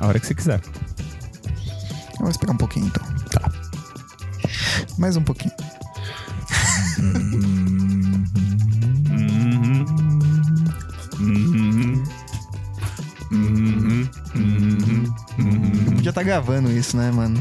hora que você quiser. Vamos esperar um pouquinho, então. Tá. Mais um pouquinho. Já tá gravando isso, né, mano?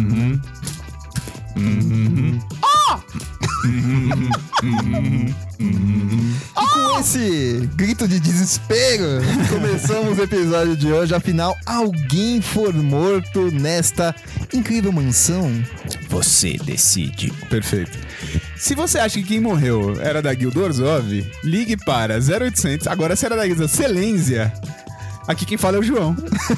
E com esse grito de desespero, começamos o episódio de hoje. Afinal, alguém for morto nesta incrível mansão? Você decide. Perfeito. Se você acha que quem morreu era da Guilda Orzhov, ligue para 0800. Agora, se era da Guilda Selênsia, aqui quem fala é o João.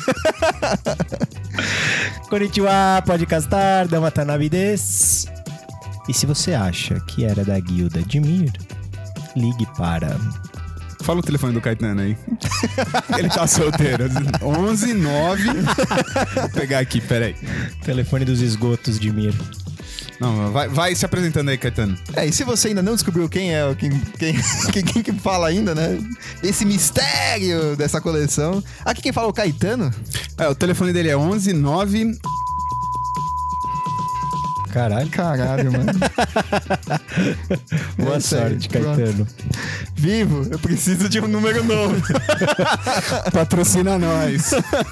Konnichiwa, podcastar, Dama Tanabe desu. E se você acha que era da Guilda Dimir, ligue para... Fala o telefone do Caetano aí. Ele tá solteiro. 11 9. Vou pegar aqui, peraí. Telefone dos esgotos, Dimir. Não, vai se apresentando aí, Caetano. E se você ainda não descobriu quem é quem que fala ainda, né? Esse mistério dessa coleção. Aqui quem fala é o Caetano. O telefone dele é 11 9. Caralho, mano. Boa sorte, Caetano. Vivo, eu preciso de um número novo. Patrocina nós.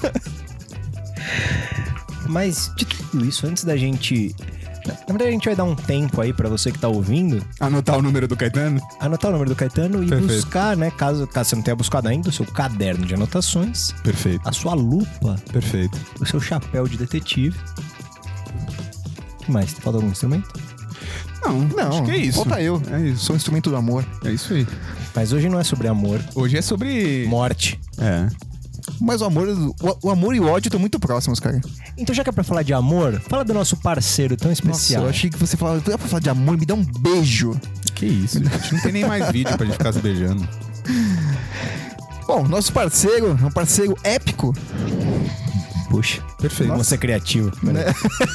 Mas de tudo isso, antes da gente... Na verdade, a gente vai dar um tempo aí pra você que tá ouvindo. Anotar o número do Caetano? Anotar o número do Caetano e Perfeito. buscar, né? Caso você não tenha buscado ainda, o seu caderno de anotações. Perfeito. A sua lupa. Perfeito. O seu chapéu de detetive. O que mais? Tá faltando algum instrumento? Não, acho que é isso. Falta eu. É isso. Sou um instrumento do amor. É isso aí. Mas hoje não é sobre amor. Hoje é sobre... Morte. É. Mas o amor e o ódio estão muito próximos, cara. Então, já que é pra falar de amor, fala do nosso parceiro tão especial. Nossa, eu achei que você falava, pra falar de amor, me dá um beijo. Que isso, gente. Não tem nem mais vídeo pra gente ficar se beijando. Bom, nosso parceiro é um parceiro épico. Puxa, Perfeito. vamos ser criativo. Né?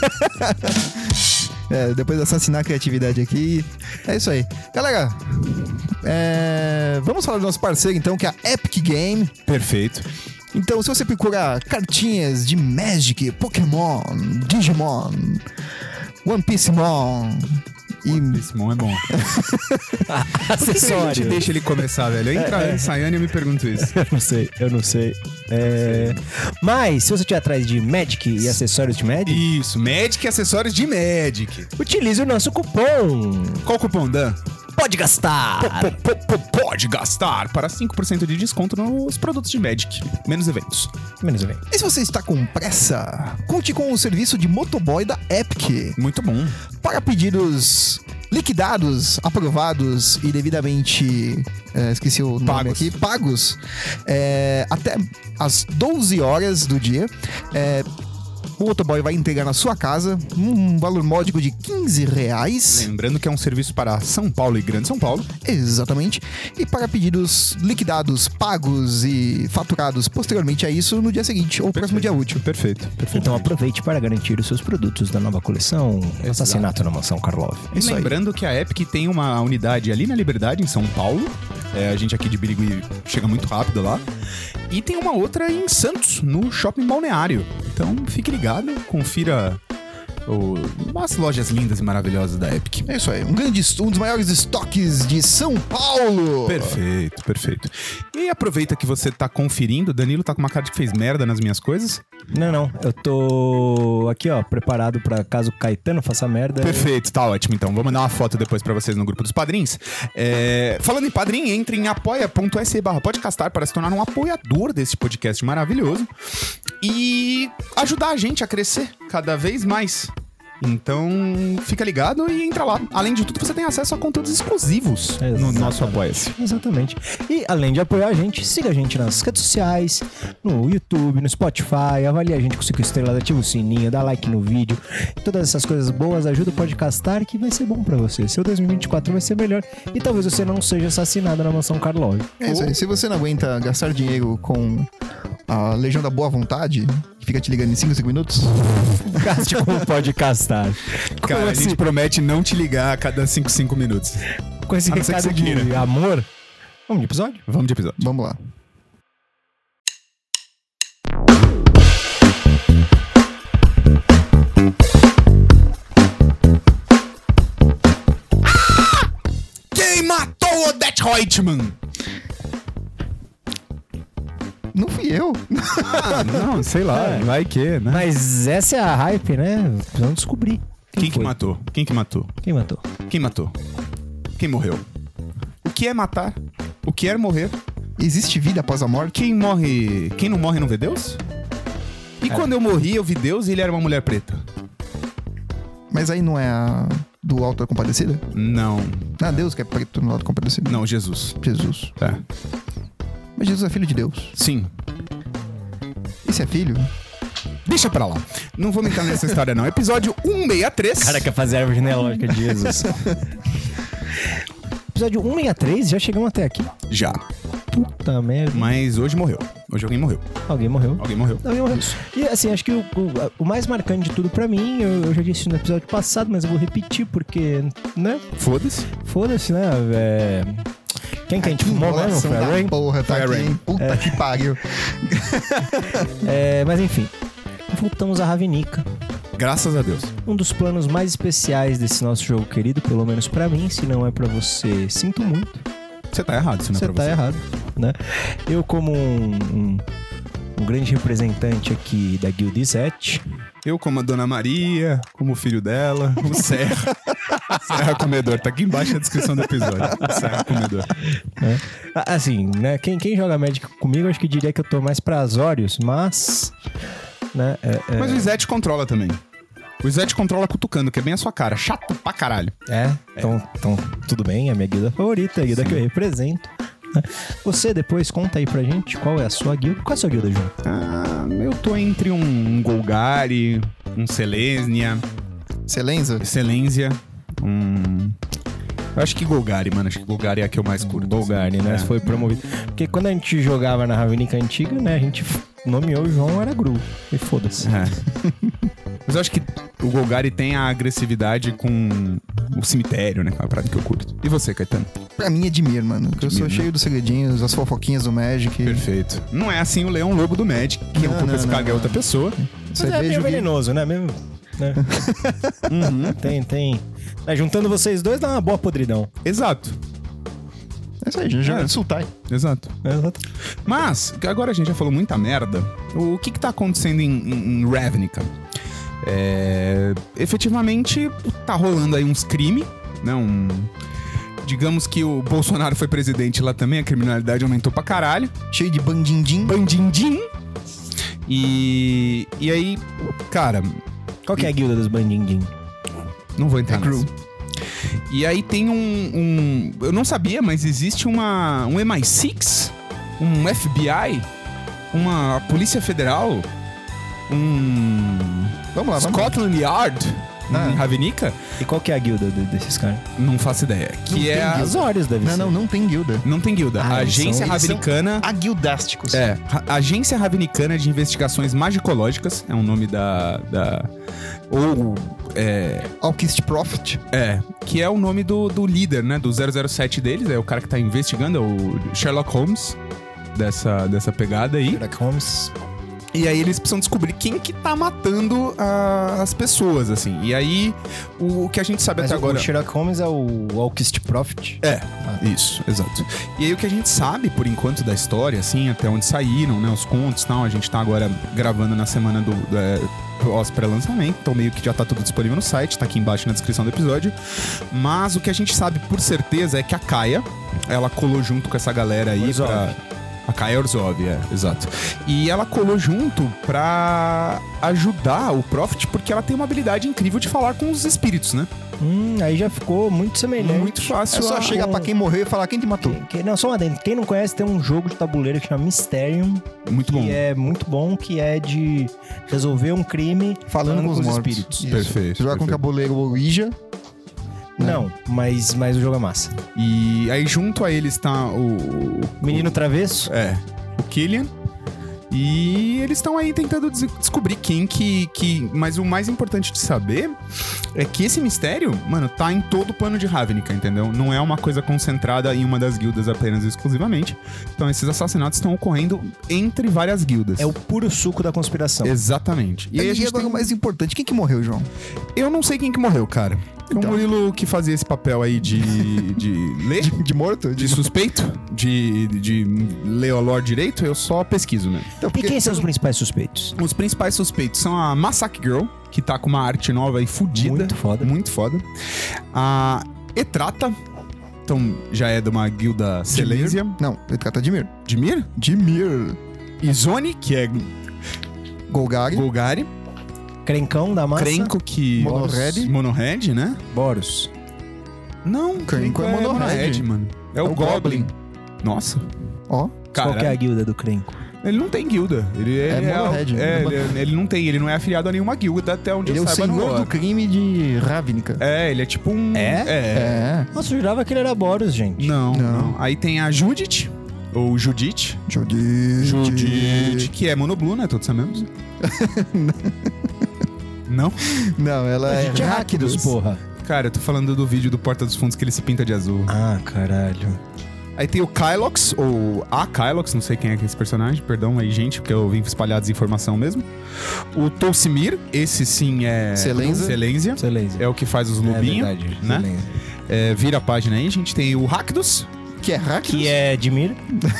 Depois de assassinar a criatividade aqui. É isso aí. Galera, vamos falar do nosso parceiro, então, que é a Epic Game. Perfeito. Então, se você procura cartinhas de Magic, Pokémon, Digimon, One Piece Mon Esse Mon é bom. Por que a Acessório. gente deixa ele começar, velho? Entra ensaiando e eu me pergunto isso. Eu não sei. Mas, se você estiver atrás de Magic e acessórios de Magic, Isso, Magic e acessórios de Magic. utilize o nosso cupom. Qual o cupom, Dan? Pode gastar. Pode gastar para 5% de desconto nos produtos de Magic. Menos eventos. Menos bem. E se você está com pressa, conte com o serviço de motoboy da Epic. Muito bom. Para pedidos liquidados, aprovados e devidamente, esqueci o nome Pagos. aqui, pagos, até às 12 horas do dia, o motoboy vai entregar na sua casa um valor módico de R$15. Lembrando que é um serviço para São Paulo e Grande São Paulo. Exatamente. E para pedidos liquidados, pagos e faturados posteriormente a isso no dia seguinte, ou próximo dia útil. Perfeito. Então aproveite para garantir os seus produtos da nova coleção Assassinato na Mansão Karlov. E Isso aí. lembrando que a Epic tem uma unidade ali na Liberdade, em São Paulo. A gente aqui de Birigui chega muito rápido lá. E tem uma outra em Santos, no Shopping Balneário. Então fique ligado, confira as lojas lindas e maravilhosas da Epic. É isso aí. Um dos maiores estoques de São Paulo. Perfeito. E aproveita que você tá conferindo. Danilo tá com uma cara de que fez merda nas minhas coisas. Não. Eu tô aqui, ó, preparado pra caso o Caetano faça merda. Perfeito, tá ótimo. Então, vou mandar uma foto depois pra vocês no grupo dos padrinhos. Falando em padrinho, entre em apoia.se/podcastar para se tornar um apoiador desse podcast maravilhoso e ajudar a gente a crescer cada vez mais. Então, fica ligado e entra lá. Além de tudo, você tem acesso a conteúdos exclusivos no nosso Apoia-se. Exatamente. E além de apoiar a gente, siga a gente nas redes sociais, no YouTube, no Spotify, avalie a gente com 5 estrelas, ativa o sininho, dá like no vídeo. Todas essas coisas boas ajudam o Podcastar, que vai ser bom pra você. Seu 2024 vai ser melhor e talvez você não seja assassinado na Mansão Karlov. É isso aí. Se você não aguenta gastar dinheiro com a Legião da Boa Vontade, que fica te ligando em 5 minutos, Gaste com o Podcastar. Cara, a gente promete não te ligar a cada 5 minutos. Com esse A não ser que recado você de queira. amor, vamos de episódio? Vamos de episódio. vamos lá. Reutemann. Não fui eu. Ah, não, sei lá, vai que, né? Mas essa é a hype, né? Precisamos descobrir. Quem que foi? matou? Quem que matou? Quem matou? Quem matou? Quem morreu? O que é matar? O que é morrer? Existe vida após a morte? Quem morre... Quem não morre não vê Deus? E quando eu morri, eu vi Deus e ele era uma mulher preta? Mas aí não é a do Alto da Compadecida? Não. Ah, Deus que é preto no Alto da Compadecida. Não, Jesus. Jesus. É. Mas Jesus é filho de Deus. Sim. Esse é filho? Deixa pra lá. Não vou entrar nessa história, não. Episódio 163. O cara quer fazer a árvore genealógica de Jesus. Episódio 163, já chegamos até aqui. Já. Puta merda. Mas hoje morreu. Hoje alguém morreu. Alguém morreu. Alguém morreu. Alguém morreu. E assim, acho que o mais marcante de tudo pra mim, eu já disse no episódio passado, mas eu vou repetir porque, né? Foda-se. Foda-se, né? Quem que a gente fumou mesmo? Enrolação Foi a da Rain? porra, tá Foi a aqui, Rain. hein? Puta que pariu. Mas enfim, voltamos a Ravnica. Graças a Deus. Um dos planos mais especiais desse nosso jogo querido, pelo menos pra mim, se não é pra você, sinto muito. Você tá errado, se não é Você pra tá você. errado, né? Eu, como um grande representante aqui da Guild Zet, Eu, como a Dona Maria, como o filho dela, o Serra. Serra Comedor. Tá aqui embaixo na descrição do episódio. Serra Comedor. né? Assim, né? Quem joga Magic comigo, acho que diria que eu tô mais pra Azorius, mas... Né? Mas o Izete controla também. O Izete controla cutucando, que é bem a sua cara. Chato pra caralho. Então tudo bem, é a minha guilda favorita, a guilda que eu represento. Né? Você depois conta aí pra gente qual é a sua guilda. Qual é a sua guilda, João? Eu tô entre um Golgari, um Selesnya, Excelência? Eu acho que Golgari, mano. Acho que Golgari é a que eu mais curto. Golgari, né? É. Foi promovido. Porque quando a gente jogava na Ravnica antiga, né? A gente nomeou o João Aragru. E foda-se. É. Mas eu acho que o Golgari tem a agressividade com o cemitério, né? Que é uma parada que eu curto. E você, Caetano? Pra mim é Dimir, mano. Que eu sou Dimir, né? cheio dos segredinhos, as fofoquinhas do Magic. Perfeito. Não é assim o Leão Lobo do Magic, que Não, ocupa esse não, cargo é não. outra pessoa. Mas é meio venenoso, né? Mesmo, né? Tem. Tá, juntando vocês dois dá uma boa podridão. Exato. É isso aí, já joga É. de Sultai. Exato. Exato. Mas, agora a gente já falou muita merda. O que tá acontecendo em Ravnica? Efetivamente, tá rolando aí uns crimes, né? Digamos que o Bolsonaro foi presidente lá também, a criminalidade aumentou pra caralho. Cheio de bandindim. Bandindim. E aí, cara, Qual que é a guilda dos bandindim? não vou entrar É Crew. nessa. E aí tem eu não sabia, mas existe um MI6, um FBI, uma Polícia Federal, Vamos lá, vamos lá. Scotland Yard em Ravnica. E qual que é a guilda desses caras? Não faço ideia. Que é a... Azorius deve ser. Não tem guilda. Não tem guilda. Ah, A Agência eles são- Ravnicana... Aguildásticos. Agência Ravnicana de Investigações Magicológicas é o nome ou... Alchemist Prophet. Que é o nome do líder, né? Do 007 deles. É o cara que tá investigando, é o Sherlock Holmes dessa pegada aí. Sherlock Holmes. E aí eles precisam descobrir quem que tá matando as pessoas, assim. E aí, o que a gente sabe Mas até agora... o Sherlock Holmes é o Alchemist Prophet. Isso, exato. E aí o que a gente sabe, por enquanto, da história, assim, até onde saíram, né, os contos e tal, a gente tá agora gravando na semana do pré-lançamento, então meio que já tá tudo disponível no site, tá aqui embaixo na descrição do episódio. Mas o que a gente sabe por certeza é que a Kaia, ela colou junto com essa galera aí Orzhov. A Kaia Orzhov, exato. E ela colou junto pra ajudar o Prophet, porque ela tem uma habilidade incrível de falar com os espíritos, né? Aí já ficou muito semelhante. Muito fácil. É só chegar pra quem morreu e falar quem te matou. Não, só uma dentro. Quem não conhece, tem um jogo de tabuleiro que chama Mysterium. Muito bom. Que é muito bom, que é de resolver um crime Falando com os mortos. espíritos. Isso. Perfeito, Jogar com perfeito. tabuleiro Ouija. Não, mas o jogo é massa. E aí junto a eles tá o Menino Travesso. o Killian. E eles estão aí tentando descobrir quem que... Mas o mais importante de saber é que esse mistério, mano, tá em todo o plano de Ravnica, entendeu? Não é uma coisa concentrada em uma das guildas apenas e exclusivamente. Então esses assassinatos estão ocorrendo entre várias guildas. É o puro suco da conspiração. Exatamente. E aí a gente agora tem... o mais importante, quem que morreu, João? Eu não sei quem que morreu, cara. Então, o Murilo que fazia esse papel aí de ler, De morto? de suspeito, de ler o lore direito, eu só pesquiso, né? Então, E quem são os principais suspeitos? Os principais suspeitos são a Massacre Girl, que tá com uma arte nova e fodida. Muito foda. Muito foda. A Etrata, então já é de uma guilda Selência. Não, ele trata de Mir. Dimir? Dimir. Izone, que é Golgari. Golgari. Crencão da massa. Crenco, que... Monohead. Monohead, né? Boros. Não, Crenco é Monohead, mano. É o Goblin. Nossa. Ó. Qual que é a Cara, guilda do Crenco? ele não tem guilda. Ele É Monohead. ele não tem, ele não é afiliado a nenhuma guilda até onde Ele é eu o saiba no senhor lore. do crime de Ravnica. É, ele é tipo um... É? É. Nossa, eu jurava que ele era Boros, gente. Não, Não. não. Aí tem a Judith, ou Judith, Judite. que é monoblue, né? Todos sabemos. Não? Não, ela é Gente, é Rakdos, porra. Cara, eu tô falando do vídeo do Porta dos Fundos que ele se pinta de azul. Ah, caralho. Aí tem o Kylox, ou a Kylox, não sei quem é esse personagem, perdão aí, gente, porque eu vim espalhar desinformação mesmo. O Tolsimir, esse sim é... Selenzia. Selenzia. Excelência. É o que faz os lobinhos, É verdade, né? Excelência. É, vira a página aí, a gente tem o Rakdos, Que é Rakdos. Que é Dimir.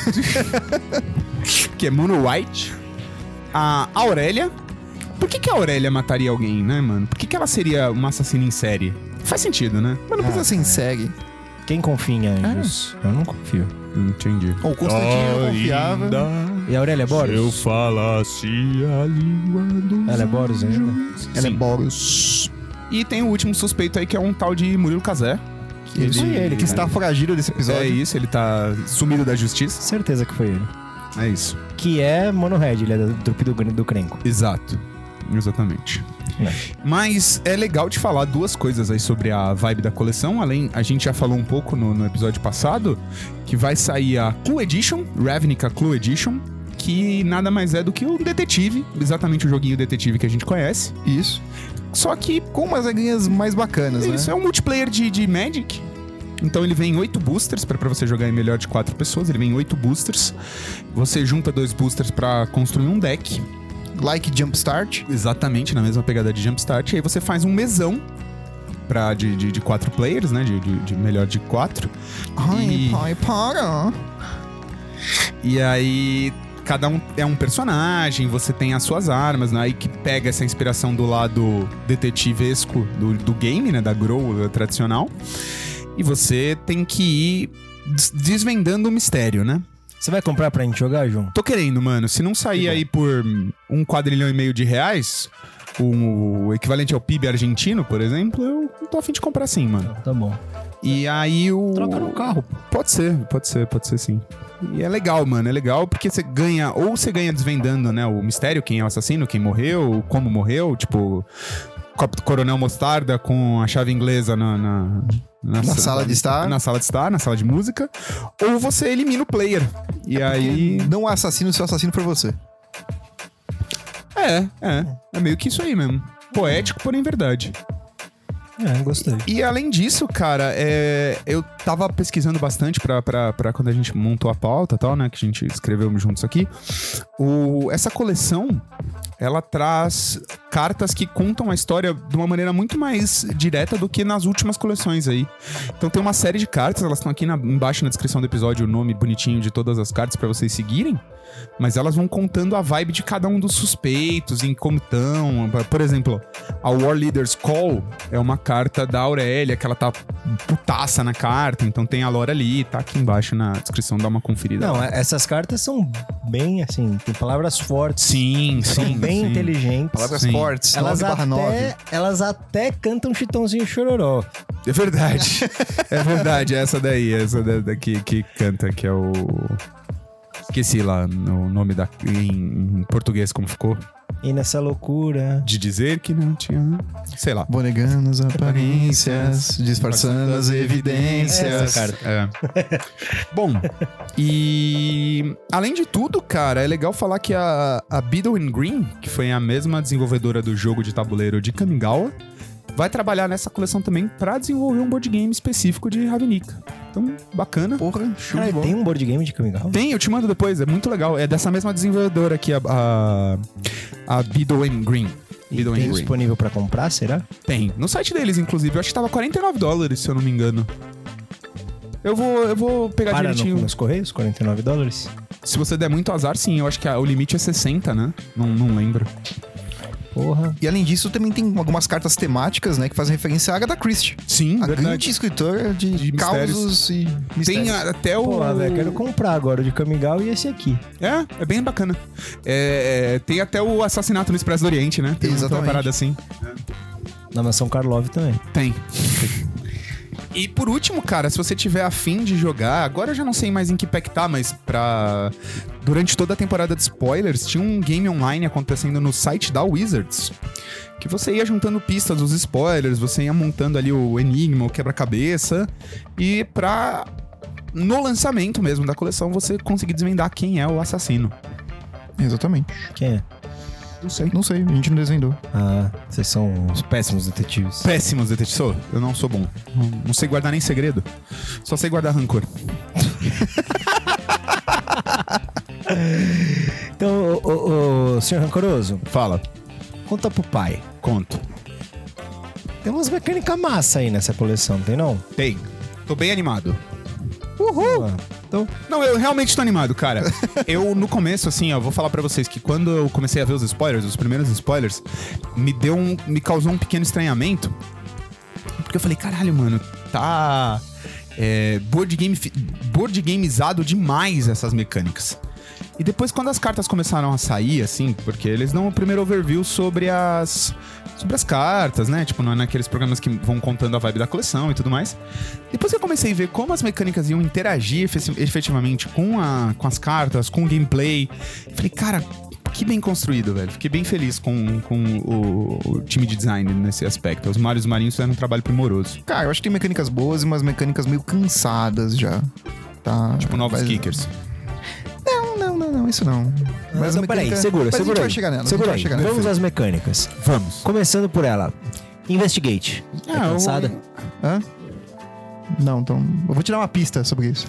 que é Mono White. A Aurélia. Por que a Aurélia mataria alguém, né, mano? Por que ela seria uma assassina em série? Faz sentido, né? Mas não precisa ser em segue. Quem confia em anjos? Eu não confio. Entendi. O Constantino confiava. E a Aurélia é Boros? Eu falasse a língua dos Ela é Boros ainda? Ela é Sim. Boros. E tem o último suspeito aí, que é um tal de Murilo Casé. Que Isso. Foi ele, que está foragido desse episódio. É isso, ele tá sumido da justiça. Certeza que foi ele. É isso. Que é Monohead, ele é da trupe do Crenco. Exato. Exatamente. É. Mas é legal de falar duas coisas aí sobre a vibe da coleção. Além, a gente já falou um pouco no episódio passado, que vai sair a Clue Edition, Ravnica Clue Edition, que nada mais é do que um detetive, exatamente o joguinho detetive que a gente conhece. Isso. Só que Com umas regrinhas mais bacanas, né? isso é um multiplayer de Magic. Então ele vem em 8 boosters, pra você jogar em melhor de 4 pessoas, ele vem em 8 boosters. Você junta 2 boosters pra construir um deck. Like Jumpstart. Exatamente, na mesma pegada de Jumpstart. E aí você faz um mesão de 4 players, né? De melhor de 4. Ai, pai, para. E aí cada um é um personagem, você tem as suas armas, né? Aí que pega essa inspiração do lado detetivesco do game, né? Da Grow tradicional. E você tem que ir desvendando o mistério, né? Você vai comprar pra gente jogar, João? Tô querendo, mano. Se não sair aí por R$1,5 quadrilhão de reais, o equivalente ao PIB argentino, por exemplo, eu tô a fim de comprar sim, mano. Tá bom. E aí o... Troca no carro. Pode ser sim. E é legal, mano. É legal porque você ganha... Ou você ganha desvendando, né? O mistério, quem é o assassino, quem morreu, como morreu. Tipo, Coronel Mostarda com a chave inglesa na sala de estar. Na sala de estar, na sala de música. Ou você elimina o player. E aí... Não há assassino se o assassino for você. É meio que isso aí mesmo. Poético, porém verdade. Gostei. E além disso, cara, eu tava pesquisando bastante pra quando a gente montou a pauta e tal, né? Que a gente escreveu juntos aqui. Essa coleção, ela traz cartas que contam a história de uma maneira muito mais direta do que nas últimas coleções aí. Então tem uma série de cartas, elas estão aqui embaixo na descrição do episódio, o nome bonitinho de todas as cartas pra vocês seguirem. Mas elas vão contando a vibe de cada um dos suspeitos, em como estão. Por exemplo, a War Leader's Call é uma carta da Aurélia, que ela tá putaça na carta. Então tem a lore ali, tá aqui embaixo na descrição, dá uma conferida. Não, essas cartas são bem, assim, tem palavras fortes. Sim, São sim. bem sim. inteligentes. Palavras Sim. fortes, Elas 9/9. até cantam Chitãozinho Chororó. É verdade. É verdade, essa daqui que canta, que é o... Esqueci lá o nome em português como ficou. E nessa loucura... De dizer que não tinha... Sei lá. Vou negando as aparências, disfarçando as evidências. Essa carta. Bom, e além de tudo, cara, é legal falar que a Beedle and Green, que foi a mesma desenvolvedora do jogo de tabuleiro de Kamigawa, vai trabalhar nessa coleção também pra desenvolver um board game específico de Ravnica. Então, bacana. Porra, show de Cara, bola. tem um board game de Kamigawa? Tem, eu te mando depois, é muito legal. É dessa mesma desenvolvedora aqui, a Beedle and Green. E tem disponível pra comprar, será? Tem. No site deles, inclusive. Eu acho que tava $49, se eu não me engano. Eu vou pegar direitinho. Nos Correios, $49? Se você der muito azar, sim. Eu acho que o limite é 60, né? Não lembro. Porra. E além disso, também tem algumas cartas temáticas, né? Que fazem referência à Agatha Christie. Sim, a verdade. grande escritora de causos e mistérios. Tem até o... Porra, velho, quero comprar agora o de Kamigawa e esse aqui. É bem bacana. Tem até o Assassinato no Expresso do Oriente, né? Tem uma parada assim. Na Mansão Karlov também. Tem. E por último, cara, se você tiver afim de jogar, agora eu já não sei mais em que pack tá, mas durante toda a temporada de spoilers, tinha um game online acontecendo no site da Wizards, que você ia juntando pistas dos spoilers, você ia montando ali o enigma, o quebra-cabeça, e no lançamento mesmo da coleção, você conseguir desvendar quem é o assassino. Exatamente. Quem é? Não sei, a gente não desvendou. Ah, vocês são os péssimos detetives. Péssimos detetives? Eu não sou bom. Não sei guardar nem segredo. Só sei guardar rancor. Então, o senhor Rancoroso, Fala. conta pro pai. Conto. Tem umas mecânicas massa aí nessa coleção, tem não? Tem. Tô bem animado. Uhul! Então, Não, eu realmente tô animado, cara. Eu, no começo, assim, ó, vou falar pra vocês que quando eu comecei a ver os spoilers, os primeiros spoilers, me causou um pequeno estranhamento. Porque eu falei, caralho, mano, tá board gameizado demais essas mecânicas. E depois, quando as cartas começaram a sair, assim, porque eles dão o primeiro overview sobre as cartas, né? Tipo, naqueles programas que vão contando a vibe da coleção e tudo mais. Depois que eu comecei a ver como as mecânicas iam interagir efetivamente com as cartas, com o gameplay, falei, cara, que bem construído, velho. Fiquei bem feliz com o time de design nesse aspecto. Os Mário e os Marinhos fizeram um trabalho primoroso. Cara, eu acho que tem mecânicas boas e umas mecânicas meio cansadas já. Tá? Tipo, novos kickers. Não, isso não. mas a peraí, mecânica- segura mas a gente aí. vai chegar nela. Segura a gente aí. vai chegar nela. Vamos às mecânicas. Vamos. Começando por ela. Investigate. É cansada? Hã? Não, então... Eu vou te dar uma pista sobre isso.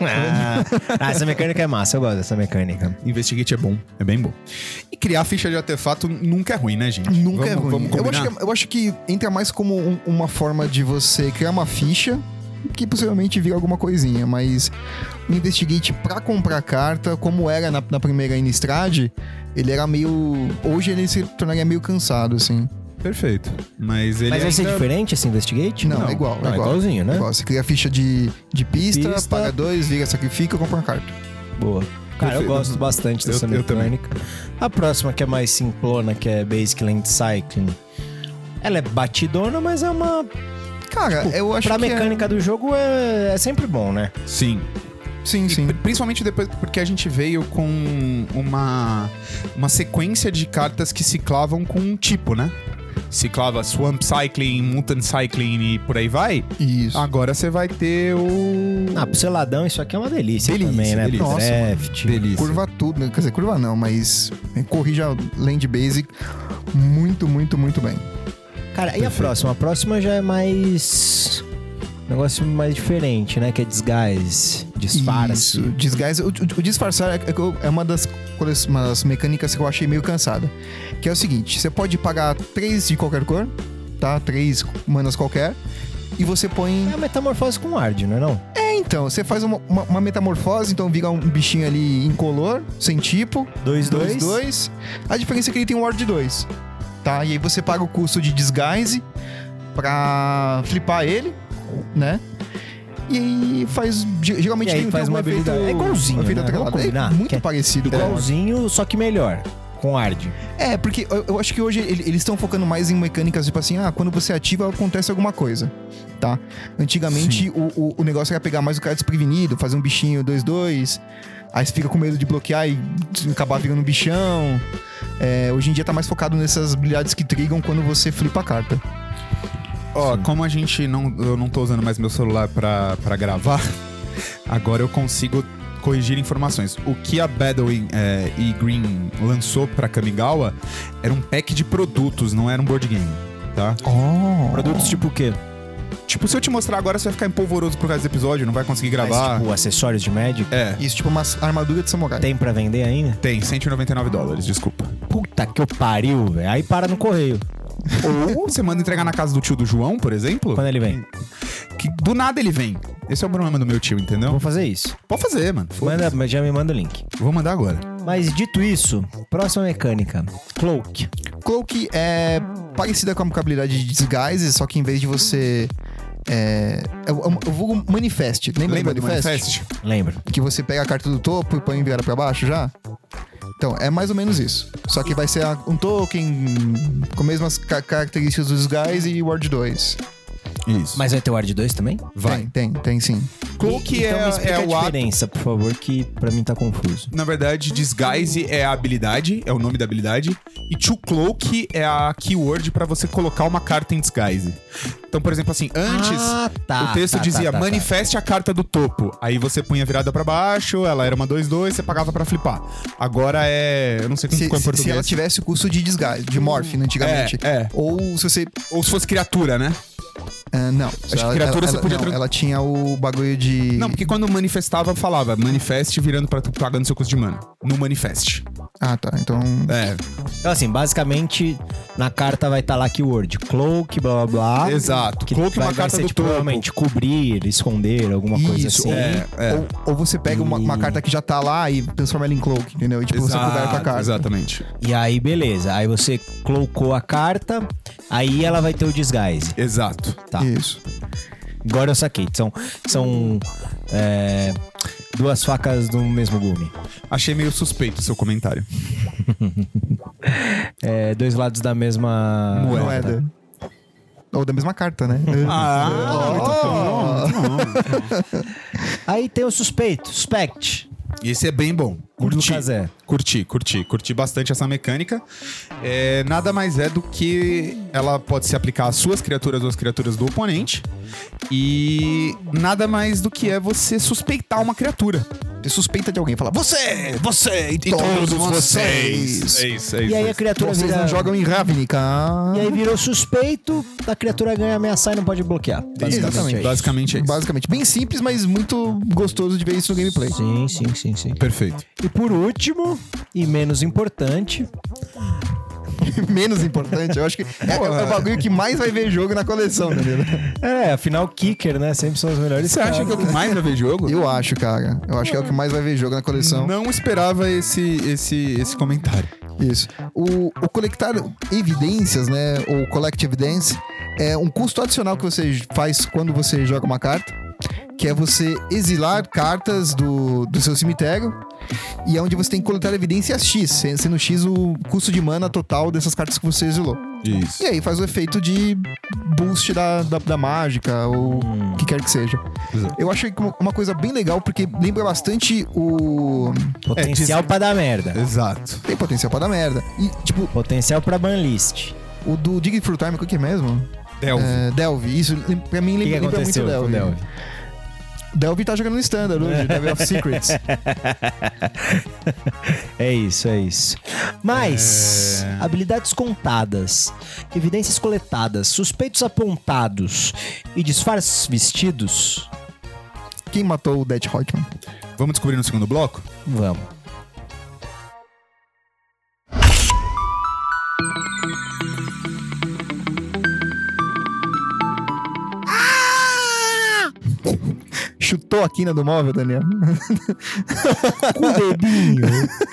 Essa mecânica é massa, eu gosto dessa mecânica. Investigate é bom, é bem bom. E criar ficha de artefato nunca é ruim, né, gente? Nunca é ruim. Vamos combinar? Eu acho que entra mais como uma forma de você criar uma ficha que possivelmente vira alguma coisinha, mas o Investigate pra comprar carta, como era na primeira Innistrad, ele era meio... Hoje ele se tornaria meio cansado, assim. Perfeito. Mas ele Mas vai ser ainda... diferente esse Investigate? Não, é igual. Não, é igualzinho, né? Igual. Você cria ficha de pista, Pista. paga 2, vira, sacrifica, compra uma carta. Boa. Cara, eu Perfeito. gosto bastante dessa Eu também. mecânica. A próxima, que é mais simplona, que é Basic Land Cycling. Ela é batidona, mas é uma... Cara, eu acho pra que mecânica do jogo é sempre bom, né? Sim. Sim, E sim. principalmente depois porque a gente veio com uma sequência de cartas que ciclavam com um tipo, né? Ciclava Swamp Cycling, Mutant Cycling e por aí vai. Isso. Agora você vai ter o... Ah, pro seladão isso aqui é uma delícia, também, né? delícia. Pro Nossa, draft. Delícia. Curva tudo, né? Quer dizer, curva não, mas corrija Land Basic muito, muito, muito bem. Cara, e a próxima? A próxima já é mais... negócio mais diferente, né? Que é Disguise. Disfarce. Isso, Disguise. O disfarçar é uma das mecânicas que eu achei meio cansada. Que é o seguinte, você pode pagar 3 de qualquer cor, tá? 3 manas qualquer, e você põe... É a metamorfose com Ard, não é não? Então, você faz uma metamorfose, então vira um bichinho ali incolor, sem tipo. 2/2. A diferença é que ele tem um Ward 2, tá? E aí você paga o custo de Disguise pra flipar ele, né? E aí faz... Geralmente E aí tem faz uma efeito... habilidade. É igualzinho, um efeito né? atrelado. Vamos combinar? É muito Que é parecido. com- Igualzinho, só que melhor. Com Ard. É, porque eu acho que hoje eles estão focando mais em mecânicas, tipo assim, quando você ativa, acontece alguma coisa, tá? Antigamente, o negócio era pegar mais o cara desprevenido, fazer um bichinho 2/2, aí você fica com medo de bloquear e acabar virando um bichão. Hoje em dia tá mais focado nessas habilidades que trigam quando você flipa a carta. Ó, como eu não tô usando mais meu celular pra gravar, agora eu consigo corrigir informações. O que a Battle e Green lançou pra Kamigawa era um pack de produtos, não era um board game, tá? Produtos tipo o quê? Tipo, se eu te mostrar agora, você vai ficar empolvoroso por causa do episódio, não vai conseguir gravar. Mas, tipo, acessórios de Magic? É, Isso, tipo uma armadura de samurai. Tem pra vender ainda? tem, $199, desculpa. Puta que eu pariu, velho. Aí para no correio. Ou você manda entregar na casa do tio do João, por exemplo, Quando ele vem. que do nada ele vem. Esse é o problema do meu tio, entendeu? Vou fazer isso. Pode fazer, mano. Foda-se. Já me manda o link. Vou mandar agora. Mas dito isso, próxima mecânica. Cloak. Cloak é parecida com a habilidade de Disguise, só que em vez de você... eu vou Manifest. Lembra do Manifest? Lembra? Que você pega a carta do topo e põe virada pra baixo já? Então, é mais ou menos isso. Só que vai ser um token com mesmas características do Disguise e Ward 2. Isso. Mas vai ter o Ward 2 também? vai. Tem sim. Cloak Então me explica é o a ato. diferença, por favor, que pra mim tá confuso. Na verdade, Disguise é a habilidade, é o nome da habilidade. E To Cloak é a keyword pra você colocar uma carta em Disguise. Então, por exemplo, assim, antes o texto dizia manifeste a carta do topo. Aí você punha virada pra baixo, ela era uma 2/2, você pagava pra flipar. Agora é... eu não sei como ficou em português. Se ela tivesse o custo de Disguise, de Morphine antigamente. Ou se você... Ou se fosse criatura, né? Não. Acho que criatura você podia... ela tinha o bagulho de... Não, porque quando manifestava, falava manifeste virando pra tu pagando seu custo de mana. No manifeste. Ah, tá. Então... Então, assim, basicamente, na carta vai estar lá keyword Cloak, blá blá blá. Exato. Que Cloak é uma vai carta ser, do tipo, topo. provavelmente cobrir, esconder, alguma coisa Isso, assim. Ou você pega uma carta que já tá lá e transforma ela em Cloak, entendeu? E tipo, você coberta a carta. Exatamente. E aí, beleza. Aí você cloacou a carta, aí ela vai ter o disguise. Exato. Tá. Isso. Agora eu saquei. São duas facas do mesmo gume. Achei meio suspeito o seu comentário. Dois lados da mesma Moeda. Ou da mesma carta, né? Aí tem o Suspect. Esse é bem bom. Do Kazé. Curti bastante essa mecânica. Nada mais é do que ela pode se aplicar às suas criaturas ou às criaturas do oponente. E nada mais do que é você suspeitar uma criatura. Você suspeita de alguém, fala você e Todos vocês. É isso. E aí a criatura Vocês vira... não jogam em Ravnica. E aí virou suspeito, a criatura ganha ameaçar e não pode bloquear. Basicamente é isso. Basicamente. Bem simples, mas muito gostoso de ver isso no gameplay. Sim. Perfeito. E por último, e menos importante... Menos importante, eu acho que é o bagulho que mais vai ver jogo na coleção, entendeu? Afinal, Kicker, né? Sempre são os melhores. Você acha que é o que mais vai ver jogo? Eu acho, cara. Eu acho que é o que mais vai ver jogo na coleção. Não esperava esse comentário. Isso. O coletar evidências, né? O Collect Evidence é um custo adicional que você faz quando você joga uma carta, que é você exilar cartas do seu cemitério, e é onde você tem que coletar evidências X, sendo X o custo de mana total dessas cartas que você exilou. Isso. E aí faz o efeito de boost da mágica, ou o que quer que seja. Exato. Eu achei uma coisa bem legal, porque lembra bastante o... Potencial pra dar merda. Exato. Tem potencial pra dar merda. E, tipo, Potencial pra banlist. o do Dig Through Time, o que é mesmo? Delve. Isso, pra mim, O que lembra muito aconteceu com o Delve. Delve? Delve tá jogando no Standard hoje, Delve of Secrets. É isso. Mas, habilidades contadas, evidências coletadas, suspeitos apontados e disfarces vestidos, Quem matou o Dead Hotman? Vamos descobrir no segundo bloco? vamos. Chutou a quina do móvel, Daniel. Com o dedinho.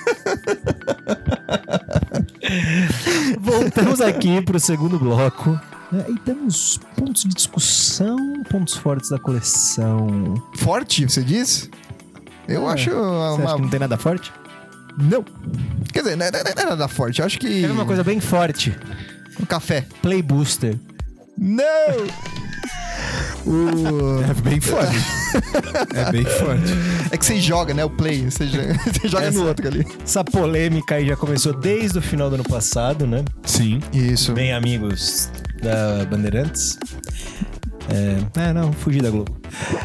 Voltamos aqui pro segundo bloco. E temos pontos de discussão, pontos fortes da coleção. Forte, você diz? Eu acho Você acha que não tem nada forte? Não. Quer dizer, não é nada forte. Eu acho que... Quer uma coisa bem forte. Um café. Play Booster. Não! É bem forte. É bem forte. É que você joga, né? O play. Você joga no outro ali. Essa polêmica aí já começou desde o final do ano passado, né? Sim. Isso. Bem amigos da Bandeirantes. Não, fugi da Globo.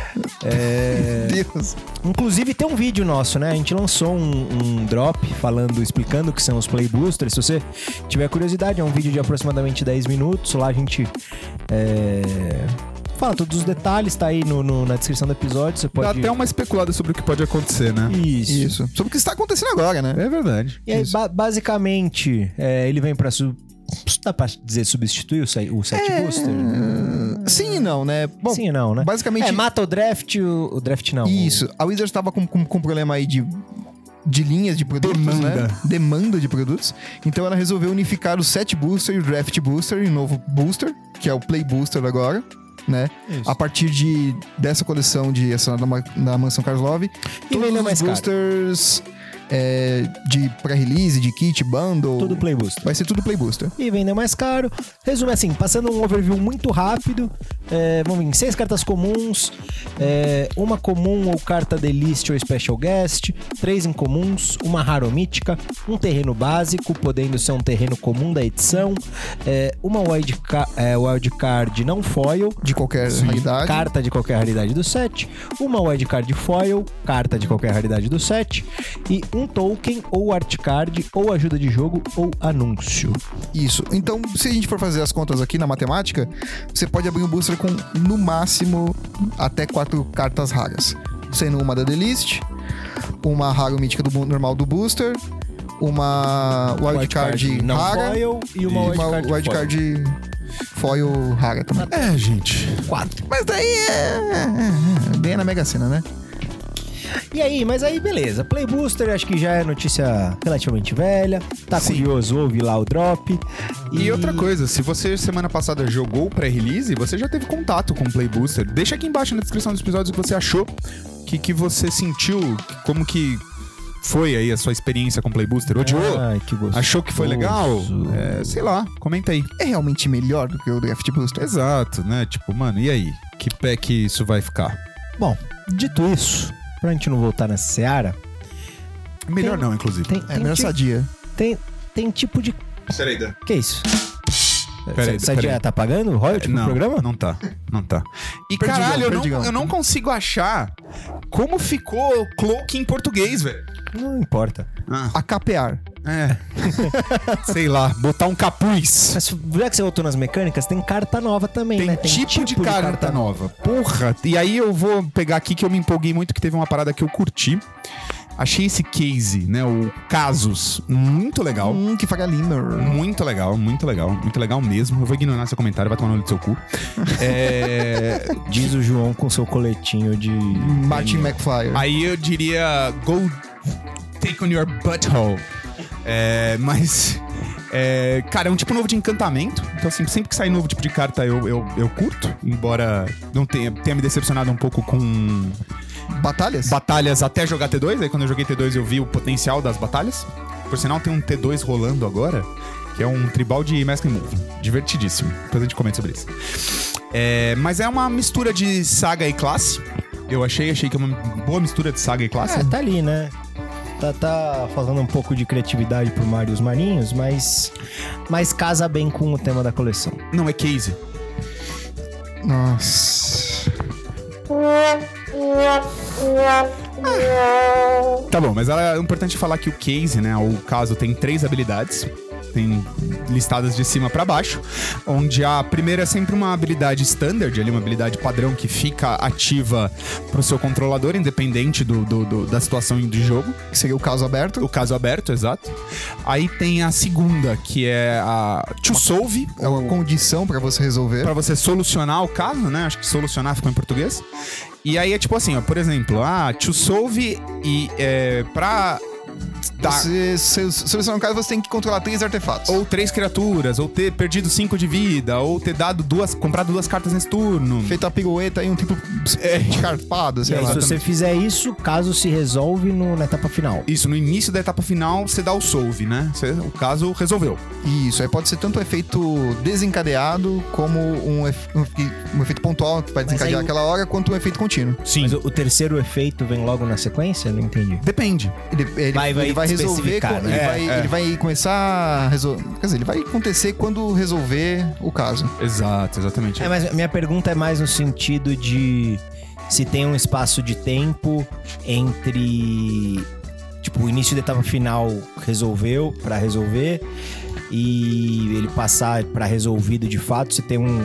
Deus. Inclusive tem um vídeo nosso, né? A gente lançou um drop explicando o que são os Play Boosters. Se você tiver curiosidade, é um vídeo de aproximadamente 10 minutos. Lá a gente fala todos os detalhes, tá aí na descrição do episódio. Você pode... Dá até uma especulada sobre o que pode acontecer, né? Isso. Sobre o que está acontecendo agora, né? É verdade. E aí, basicamente, ele vem pra... Dá pra dizer substituir o set booster? Sim e não, né? Bom, Sim e não, né? basicamente... mata o draft, o draft não. Isso. A Wizards estava com problema aí de linhas de produtos, né? Demanda de produtos. Então ela resolveu unificar o set booster e o draft booster em um novo booster, que é o play booster agora, né? Isso. A partir dessa coleção da Mansão Karlov, todos vendeu os mais caro. boosters de pré-release, de kit, bundle... Tudo play booster. Vai ser tudo play booster. E vendeu mais caro. Resumo assim, passando um overview muito rápido. Vamos ver, 6 cartas comuns, uma comum ou carta de list ou special guest, 3 incomuns, uma rara ou mítica, um terreno básico, podendo ser um terreno comum da edição, uma wildcard não foil, De qualquer raridade. carta de qualquer raridade do set, uma wildcard foil, carta de qualquer raridade do set, e um token ou art card ou ajuda de jogo ou anúncio. Isso. Então, se a gente for fazer as contas aqui na matemática, você pode abrir um booster com, no máximo, até 4 cartas raras. Sendo uma da The List, uma rara mítica normal do booster, uma wildcard não rara foil e uma wildcard foil rara também. Gente. 4. Mas daí é bem na Mega Sena, né? E aí, mas aí beleza. Play Booster acho que já é notícia relativamente velha. Tá curioso, ouve lá o drop. E outra coisa, se você semana passada jogou o pré-release, você já teve contato com o Play Booster. Deixa aqui embaixo na descrição dos episódios o que você achou, que você sentiu, como que foi aí a sua experiência com o Play Booster. Odiou? Ai, que gostoso. Achou que foi legal? Sei lá, comenta aí. É realmente melhor do que o Draft Booster. Exato, né? Tipo, mano, e aí? Que pé que isso vai ficar? Bom, dito isso, pra gente não voltar nessa seara... Melhor não, inclusive. Melhor sadia. Tem tipo de... Peraí, Dan. Que isso? Peraí, Sadia tá pagando royalty pro Não, programa? não tá. E Perdigão, caralho, perdigão. eu não consigo achar como ficou Cloak em português, velho. Não importa. Acapear. Sei lá, botar um capuz. Mas já que você voltou nas mecânicas, tem carta nova também, Tem né? tipo de carta nova. Porra. E aí eu vou pegar aqui que eu me empolguei muito, que teve uma parada que eu curti. Achei esse case, né? O Casus, muito legal. Que faga Limmer. Muito legal mesmo. Eu vou ignorar seu comentário, vai tomar no olho do seu cu. Diz o João com seu coletinho de... Martin McFly. Aí eu diria, go take on your butthole. Mas... cara, é um tipo novo de encantamento. Então, assim, sempre que sai novo tipo de carta, eu curto. Embora não tenha me decepcionado um pouco com... Batalhas até jogar T2. Aí quando eu joguei T2 eu vi o potencial das batalhas. Por sinal, tem um T2 rolando agora, que é um tribal de Mask and Move. Divertidíssimo. Depois a gente comenta sobre isso. Mas é uma mistura de saga e classe. Eu achei que é uma boa mistura de saga e classe. Tá ali, né? Tá faltando um pouco de criatividade pro Mario e os Marinhos, mas casa bem com o tema da coleção. Não, é case. Nossa. Tá bom, mas é importante falar que o case, né, o caso tem 3 habilidades, tem listadas de cima pra baixo, onde a primeira é sempre uma habilidade standard, ali, uma habilidade padrão que fica ativa pro seu controlador, independente da situação de jogo. Que seria o caso aberto. O caso aberto, exato. Aí tem a segunda, que é a To Solve. É uma condição pra você resolver. Pra você solucionar o caso, né? Acho que solucionar ficou em português. E aí é tipo assim, ó, por exemplo, To Solve e pra... Você solucionar um caso, você tem que controlar 3 artefatos. Ou 3 criaturas, ou ter perdido 5 de vida, ou ter comprado 2 cartas nesse turno. Feito a pirueta e um tipo de carpada, E sei aí, lá. se você fizer isso, caso se resolve na etapa final. Isso, no início da etapa final, você dá o solve, né? O caso resolveu. Isso, aí pode ser tanto um efeito desencadeado, como um efeito pontual que vai desencadear aí aquela hora, quanto um efeito contínuo. Sim. Mas o terceiro efeito vem logo na sequência? Não entendi. Depende. Ele vai resolver, especificar, né? ele vai começar a resolver. Quer dizer, ele vai acontecer quando resolver o caso. Exato, exatamente. Mas minha pergunta é mais no sentido de se tem um espaço de tempo entre, tipo, o início da etapa final pra resolver e ele passar pra resolvido de fato, se tem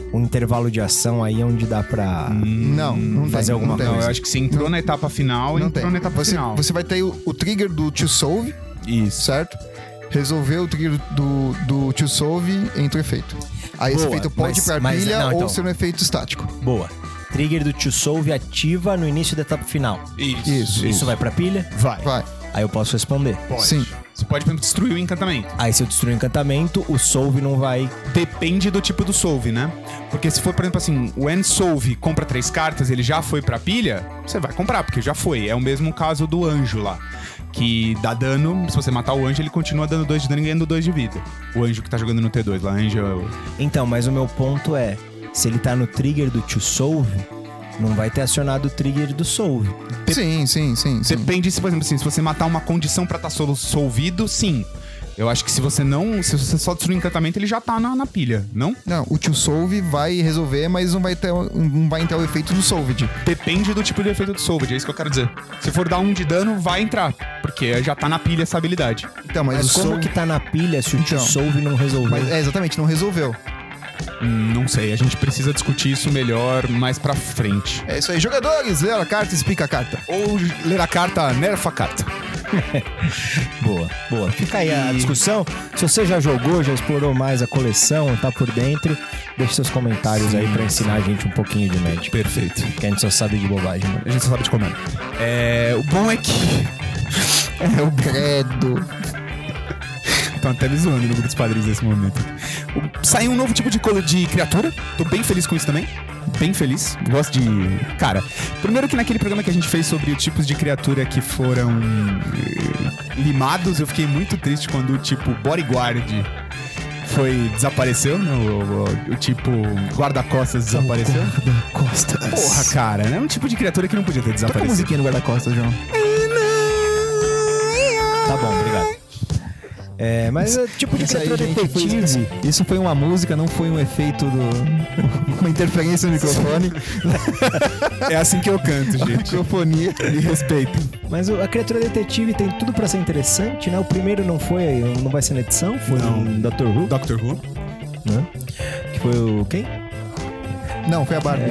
um intervalo de ação aí onde dá pra... Não fazer tem, alguma não tem. Não, eu acho que se entrou na etapa final, Não entrou tem. na etapa final. Você vai ter o trigger do To Solve, Isso. certo? Resolveu o trigger do To Solve, entra o efeito. Aí esse Boa, efeito pode ir pra mas- pilha não, ou então. ser um efeito estático. Boa. Trigger do To Solve ativa no início da etapa final. Isso. Vai pra pilha? Vai. Vai. Aí eu posso responder. Pode. Sim. Você pode, por exemplo, destruir o encantamento. Aí se eu destruir o encantamento, o Solve não vai... Depende do tipo do solve, né? Porque se for, por exemplo, assim, o End Solve compra 3 cartas, ele já foi pra pilha, você vai comprar, porque já foi. É o mesmo caso do anjo lá. Que dá dano, se você matar o anjo, ele continua dando 2 de dano e ganhando 2 de vida. O anjo que tá jogando no T2 lá, anjo... Então, mas o meu ponto é, se ele tá no trigger do To Solve, não vai ter acionado o trigger do Solve. Sim. Depende, se, por exemplo, assim, se você matar uma condição pra estar solvido, sim. Eu acho que se você só destruir o encantamento, ele já tá na pilha, não? Não, o To Solve vai resolver, mas não vai entrar o efeito do Solved. Depende do tipo de efeito do Solved, é isso que eu quero dizer. Se for dar 1 de dano, vai entrar, porque já tá na pilha essa habilidade. Então, mas Mas o como Solve... que tá na pilha se o To Então. Solve não resolveu? Mas, exatamente, não resolveu. Não sei, a gente precisa discutir isso melhor mais pra frente. É isso aí, jogadores, lê a carta e explica a carta. Ou ler a carta, nerfa a carta. Boa. Fica aí a discussão. Se você já jogou, já explorou mais a coleção, tá por dentro, deixe seus comentários aí pra ensinar a gente um pouquinho de Magic. Perfeito. Que a gente só sabe de bobagem, né? A gente só sabe de comer. O bom é que... Credo. Estão até me zoando no grupo dos padrinhos nesse momento. Saiu um novo tipo de criatura. Tô bem feliz com isso também. Bem feliz. Gosto de... Cara, primeiro que naquele programa que a gente fez sobre os tipos de criatura que foram limados, eu fiquei muito triste quando o tipo Bodyguard desapareceu, né? O tipo guarda-costas desapareceu. Guarda-costas. Porra, cara, é um tipo de criatura que não podia ter Toca a desaparecido. musiquinha no guarda-costas, João. Tá bom, obrigado. Mas é tipo de Isso aí, criatura gente, detetive. Isso foi uma música, não foi um efeito uma interferência no microfone. É assim que eu canto, gente. Microfonia. Me respeito. Mas a criatura detetive tem tudo pra ser interessante, né? O primeiro não vai ser na edição, foi Não. em Doctor Who, Doctor Who? né? Que foi o quem? Não, foi a Barbie.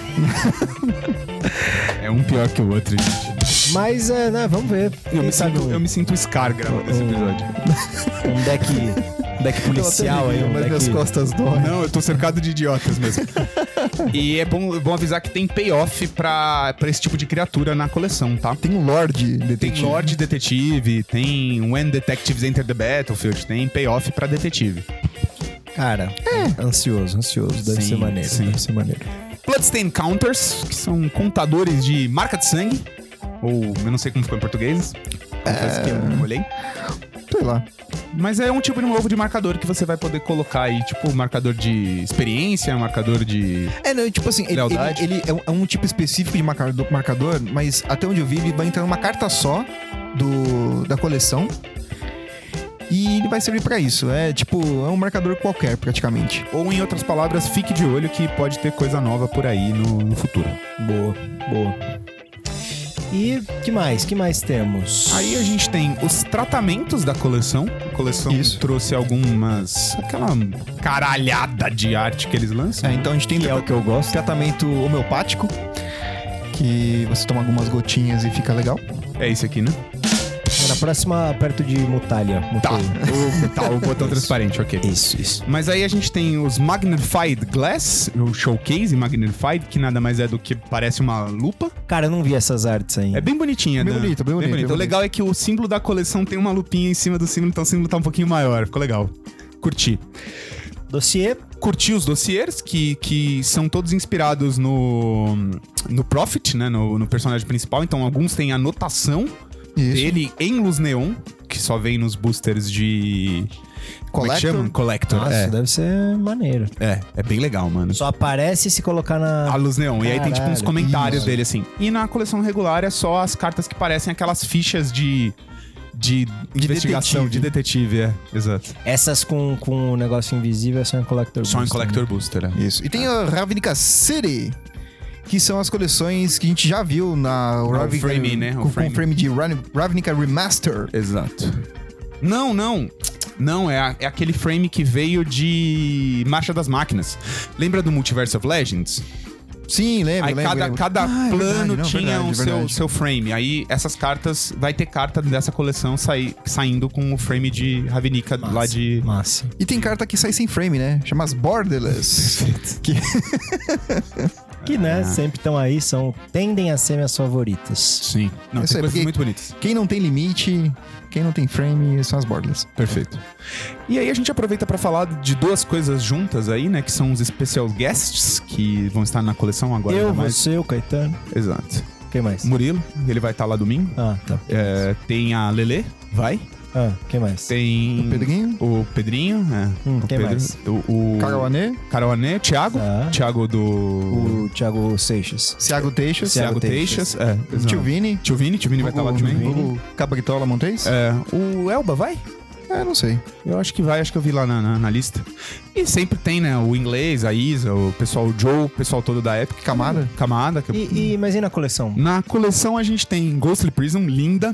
É um pior que o outro, gente. Mas, né, vamos ver. Eu Quem sabe me sinto Scar gravando esse episódio. um deck policial aí, um mas minhas deck... costas doem. Não, eu tô cercado de idiotas mesmo. E é bom avisar que tem payoff pra esse tipo de criatura na coleção, tá? Tem um Lorde Tem Detetive. Lord Detetive, tem When Detectives Enter the Battlefield, tem payoff pra detetive. Cara, ansioso. Deve Sim, ser maneiro, sim. deve ser maneiro. Bloodstain Counters, que são contadores de marca de sangue. Ou, eu não sei como ficou em português. Confesso que eu não olhei. Sei lá. Mas é um tipo novo de marcador que você vai poder colocar aí, tipo, marcador de experiência, marcador de... Não, tipo assim, Lealdade. ele é um tipo específico de marcador, mas até onde eu vi, ele vai entrar numa carta só da coleção. E ele vai servir pra isso. É um marcador qualquer, praticamente. Ou, em outras palavras, fique de olho que pode ter coisa nova por aí no futuro. Boa. E que mais temos? Aí a gente tem os tratamentos da coleção. A coleção Isso. trouxe aquela caralhada de arte que eles lançam. Então a gente tem Que é o que eu gosto. tratamento homeopático, que você toma algumas gotinhas e fica legal. É esse aqui, né? Na próxima, perto de Mutalia. O botão transparente, ok. Isso. Mas aí a gente tem os Magnified Glass, o Showcase Magnified, que nada mais é do que parece uma lupa. Cara, eu não vi essas artes ainda. É bem bonitinha, Bem né? bonito, bem bonito. O legal é que o símbolo da coleção tem uma lupinha em cima do símbolo, então o símbolo tá um pouquinho maior. Ficou legal. Curti. Dossiê. Curti os dossiês, que são todos inspirados no Prophet, né? No personagem principal. Então, alguns têm anotação Isso. dele em luz neon, que só vem nos boosters de... Como é que chama? Collector. Nossa, deve ser maneiro. É bem legal, mano. Só aparece se colocar na... A luz neon. E aí tem tipo uns Caralho, comentários isso. dele, assim. E na coleção regular é só as cartas que parecem aquelas fichas de investigação, de detetive, exato. Essas com o negócio invisível são em Collector Só em Booster, Collector né? Booster, Isso. E tem a Ravnica City, que são as coleções que a gente já viu na Ravnica, frame, né? O com frame. frame de Ravnica Remaster. Exato. Não. Não, é aquele frame que veio de Marcha das Máquinas. Lembra do Multiverse of Legends? Sim, lembro, Aí lembro. cada plano verdade, não, tinha verdade. seu frame. Aí essas cartas, vai ter carta dessa coleção saindo com o frame de Ravnica lá de... Massa. E tem carta que sai sem frame, né? Chama as Borderless. Que, né, sempre estão aí, tendem a ser minhas favoritas. Sim. Não, Isso tem aí, coisas porque- muito bonitas. Quem não tem limite, quem não tem frame, são as Borderless. Perfeito. E aí a gente aproveita pra falar de duas coisas juntas aí, né? Que são os Special Guests, que vão estar na coleção agora. Eu, ainda mais. você, o Caetano. Exato. Quem mais? Murilo, ele vai estar lá domingo. Ah, tá. Tem a Lelê, vai. Quem mais? Tem... O Pedrinho. O Pedrinho, o quem mais? O Caruanê, Caruanê, Thiago. Tá. Thiago do... O Thiago Seixas. Thiago Teixas, Thiago Teixas. Exato. Tio Vini, Tio Vini vai estar lá também. Hugo Cabritola Montes. O Elba vai? Não sei. Eu acho que vai, acho que eu vi lá na lista. E sempre tem, né, o inglês, a Isa, o pessoal, o Joe, o pessoal todo da Epic. Camada. Mas e na coleção? Na coleção a gente tem Ghostly Prison, linda.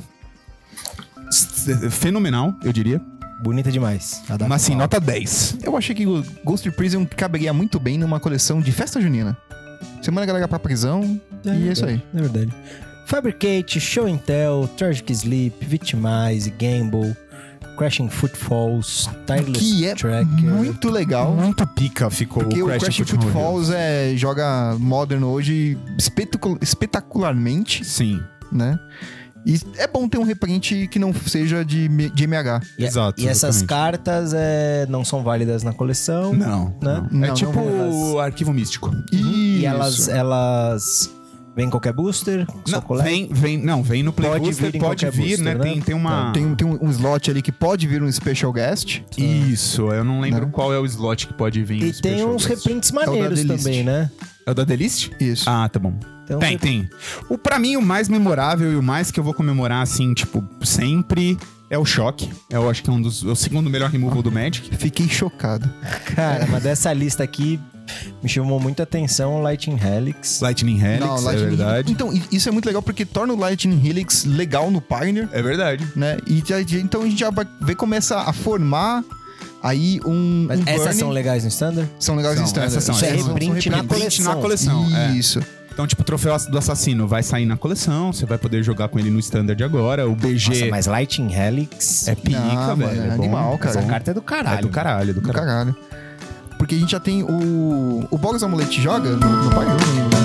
Fenomenal, eu diria. Bonita demais. Mas assim, nota 10. Eu achei que o Ghost Prison caberia muito bem numa coleção de festa junina. Você manda a galera pra prisão e é isso aí. É verdade. Fabricate, Show and Tell, Tragic Sleep, Victimize, Gamble, Crashing Footfalls, Tireless Que é Tracker. muito legal. Muito pica ficou Porque o Crashing Footfalls. Footfalls joga Modern hoje espetacularmente, Sim. né? E é bom ter um reprint que não seja de MH. Exato, E essas exatamente. cartas não são válidas na coleção. Não, Né? não. É Não, tipo não, o Arquivo Místico. E Isso. elas vêm em qualquer booster? Só Não, coleta? vem no Play Pode Booster, vir em pode qualquer vir, booster, né? né? Tem uma... Tem um slot ali que pode vir um Special Guest. Isso, eu não lembro Né? qual é o slot que pode vir. E no tem Special uns Guest. reprints da maneiros Delist. também, né? É o da Delist? Isso. Ah, tá bom. Então, Tem. Pra mim, o mais memorável e o mais que eu vou comemorar, assim, tipo, sempre é o Choque. Eu acho que é o segundo melhor removal do Magic. Fiquei chocado. Cara, mas dessa lista aqui me chamou muita atenção o Lightning Helix. Lightning Helix, Não, é Lightning verdade. Então, isso é muito legal porque torna o Lightning Helix legal no Pioneer, É verdade. né? Então a gente já vai ver começa a formar aí Mas essas burn. são legais no Standard? São legais São, em standard. essas são. Isso é Essas são reprint na reprint coleção. na coleção. é. Isso. Então, tipo, o troféu do assassino vai sair na coleção, você vai poder jogar com ele no Standard agora. O BG Nossa, mas Lightning Helix é pica, Não, velho. mano, é bom. animal, cara. Essa carta é do caralho. É do caralho, do Do caralho. caralho. Porque a gente já tem o Bogus Amulet joga no Pioneer,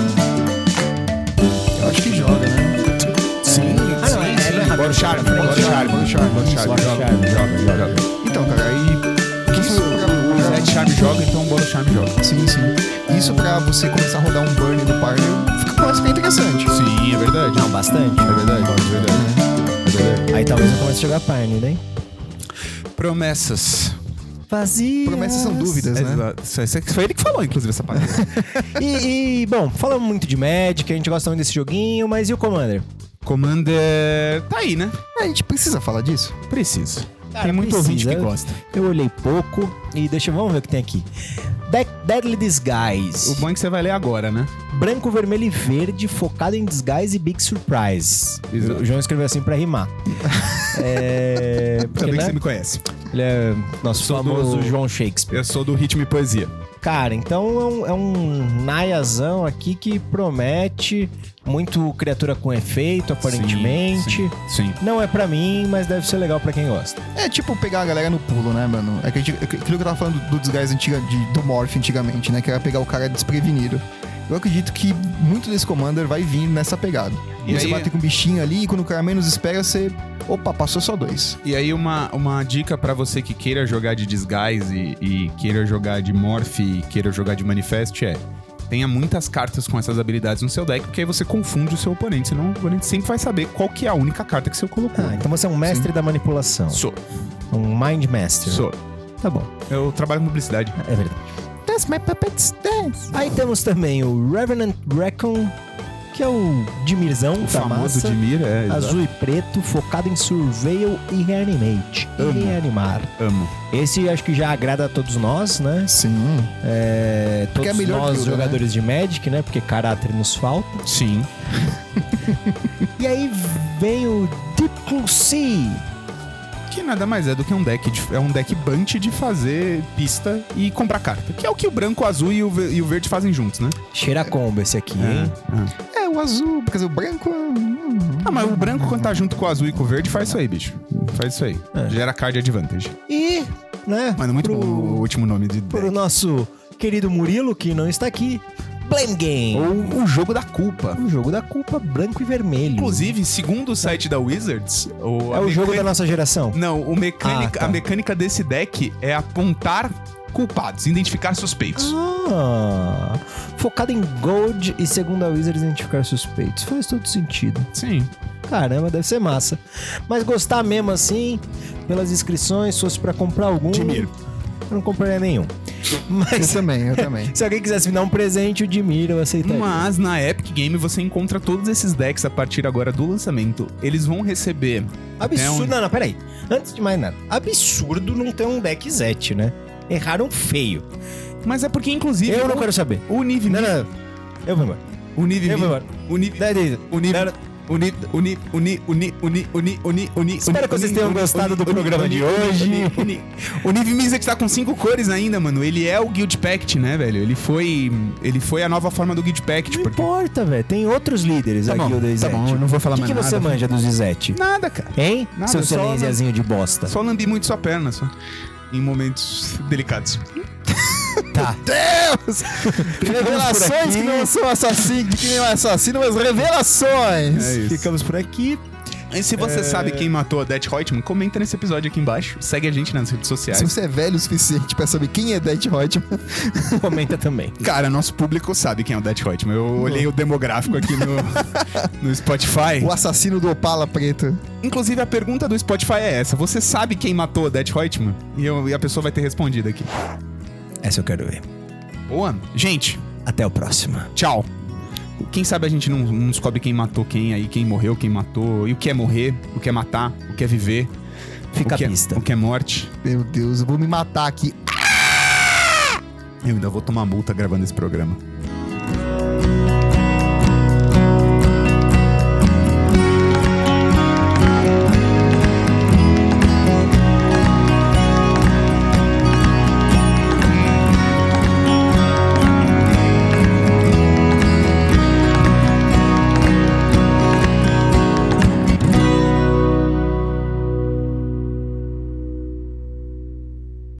né? Eu acho que joga, né? Sim, Ah, não, é sim. Bora o Charme, bora o Charme. Bora o Charme. Bora o Charme. Bora o Joga, Charme. joga. Então, cara, aí... O Zed Charme joga, então bora o Charme joga. Sim, sim. Isso pra você começar a rodar um burn do Pioneer começa a ficar interessante. Sim, é verdade. Não, bastante. É verdade, é verdade. Aí talvez eu comece a jogar Pioneer, hein? Promessas. Vazias. Promessas são dúvidas, né? Exato. Foi ele que falou, inclusive, essa parte. Bom, falamos muito de Magic, a gente gosta muito desse joguinho, mas e o Commander? Commander tá aí, né? A gente precisa falar disso? Precisa. Cara, Tem muito precisa. ouvinte que gosta. Eu olhei pouco e vamos ver o que tem aqui. Deadly Disguise. O bom é que você vai ler agora, né? Branco, vermelho e verde, focado em Disguise e Big Surprise. Exato. O João escreveu assim pra rimar. Porque, Também que né, você me conhece. ele é nosso Sou famoso do- João Shakespeare. Eu sou do Ritmo e Poesia. Cara, então é um Nayazão aqui que promete muito criatura com efeito, aparentemente. Sim. Não é pra mim, mas deve ser legal pra quem gosta. É tipo pegar a galera no pulo, né, mano? É que aquilo que eu tava falando do Disguise do Morph antigamente, né? Que era pegar o cara desprevenido. Eu acredito que muito desse Commander vai vir nessa pegada. E Você aí- bater com um bichinho ali e quando o cara menos espera, você... Opa, passou só 2. E aí uma dica pra você que queira jogar de Disguise e queira jogar de Morph e queira jogar de Manifest é... Tenha muitas cartas com essas habilidades no seu deck, porque aí você confunde o seu oponente. Senão o oponente sempre vai saber qual que é a única carta que você colocou. Ah, então você é um mestre da manipulação. Sou. Um Mind Master. Sou. Tá bom. Eu trabalho com publicidade. É verdade. That's my puppets dance. Aí temos também o Revenant Recon, que é o Dimirzão, O da famoso massa. Dimir, Azul e preto, focado em Surveil e Reanimate. Amo. E reanimar. Amo. Esse acho que já agrada a todos nós, né? Sim. Todos é a melhor nós build, jogadores de Magic, né? Porque caráter nos falta. Sim. E aí vem o Deep Blue Sea, Que nada mais é do que um deck. É um deck bunch de fazer pista e comprar carta. Que é o que o branco, o azul e o verde fazem juntos, né? Cheira combo esse aqui, hein? É, o azul, quer dizer, o branco... Mas o branco, quando tá junto com o azul e com o verde, faz isso aí, bicho. Faz isso aí. Gera card advantage. E, né? Mano, muito bom o último nome de deck. Pro nosso querido Murilo, que não está aqui, Blame Game. Ou o jogo da culpa. O jogo da culpa, branco e vermelho. Inclusive, segundo o site da Wizards... É o jogo da nossa geração? Não, a mecânica desse deck é apontar culpados, identificar suspeitos. Focado em Gold e segundo a Wizards identificar suspeitos. Faz todo sentido. Sim. Caramba, deve ser massa. Mas gostar mesmo assim, pelas inscrições, se fosse pra comprar algum... Dimir. Eu não compraria nenhum. Mas eu também. Se alguém quisesse me dar um presente, o Dimir eu aceitaria. Mas na Epic Game você encontra todos esses decks a partir agora do lançamento. Eles vão receber... Absurdo. Não, peraí. Antes de mais nada. Absurdo não ter um deck Zet, né? Erraram feio. Mas é porque, inclusive... Eu não quero saber. O Niv... Não. Eu vou embora. O Niv... Eu vou embora. O Niv... Espero que vocês tenham gostado do programa de hoje. O Niv Mizzet tá com 5 cores ainda, mano. Ele é o Guild Pact, né, velho? Ele foi a nova forma do Guild Pact. Não importa, velho. Tem outros líderes aqui do Zet. Tá bom, eu não vou falar mais nada. O que você manja do Zet? Nada, cara. Hein? Nada, Seu silenciazinho de bosta. Só lambi muito sua perna, só. Em momentos delicados. Tá. Deus! Revelações que não são assassinos, que nem um assassino, mas revelações! É isso. Ficamos por aqui. E se você sabe quem matou a Det Reutemann, comenta nesse episódio aqui embaixo. Segue a gente nas redes sociais. Se você é velho o suficiente pra saber quem é Det Reutemann, comenta também. Cara, nosso público sabe quem é o Det Reutemann. Eu olhei o demográfico aqui no Spotify. O assassino do Opala preto. Inclusive, a pergunta do Spotify é essa. Você sabe quem matou a Det Reutemann? E a pessoa vai ter respondido aqui. Essa eu quero ver. Boa. Gente. Até o próximo. Tchau. Quem sabe a gente não descobre quem matou quem aí, quem morreu, quem matou. E o que é morrer, o que é matar, o que é viver. Fica a pista. O que é morte. Meu Deus, eu vou me matar aqui. Eu ainda vou tomar multa gravando esse programa.